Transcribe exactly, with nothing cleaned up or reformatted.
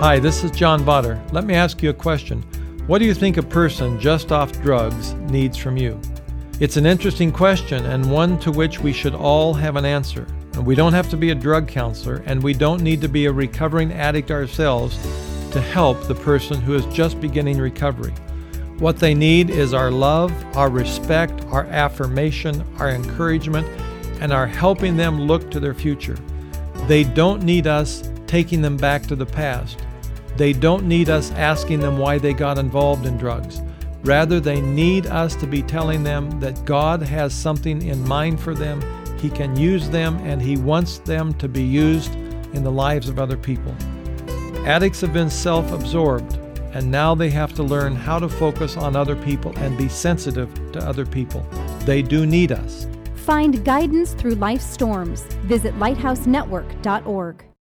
Hi, this is John Botter. Let me ask you a question. What do you think a person just off drugs needs from you? It's an interesting question and one to which we should all have an answer. And we don't have to be a drug counselor, and we don't need to be a recovering addict ourselves to help the person who is just beginning recovery. What they need is our love, our respect, our affirmation, our encouragement, and our helping them look to their future. They don't need us taking them back to the past. They don't need us asking them why they got involved in drugs. Rather, they need us to be telling them that God has something in mind for them, He can use them, and He wants them to be used in the lives of other people. Addicts have been self-absorbed, and now they have to learn how to focus on other people and be sensitive to other people. They do need us. Find guidance through life's storms. Visit lighthouse network dot org.